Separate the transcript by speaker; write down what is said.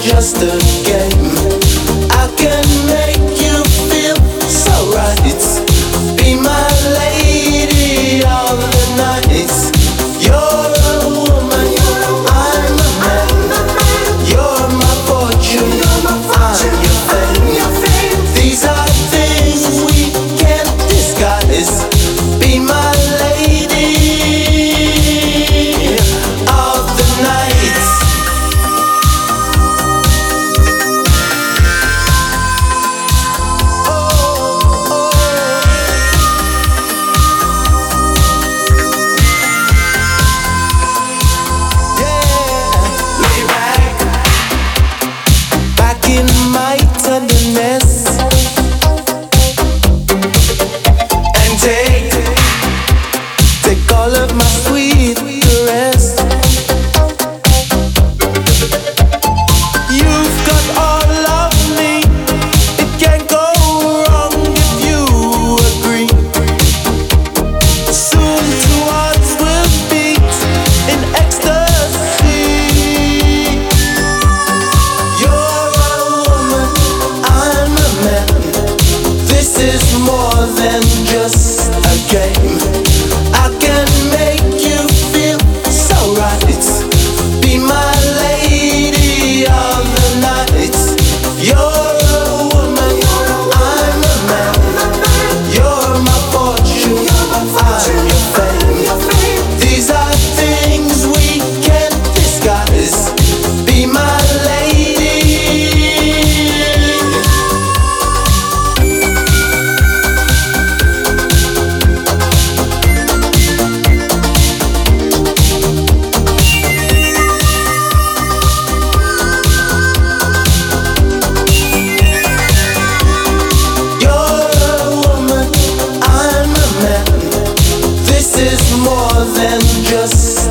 Speaker 1: just a game. I can make you feel so right. Be my lady all the nights. You're a woman, I'm a man. You're my fortune, I'm your fame. These are things we can't disguise. Be my lady of the nights. Back in my tenderness, and take all of my sweet caress. You've got all of me, it can't go wrong if you agree. Soon two hearts will beat in ecstasy. You're a woman, I'm a man. This is more than just a game. I can make you feel so right. Be my lady of the nights. You're a woman, I'm a man. You're my fortune, I'm your fame. These are things we can't disguise. Be my lady. You're a woman, I'm a man. This is more than just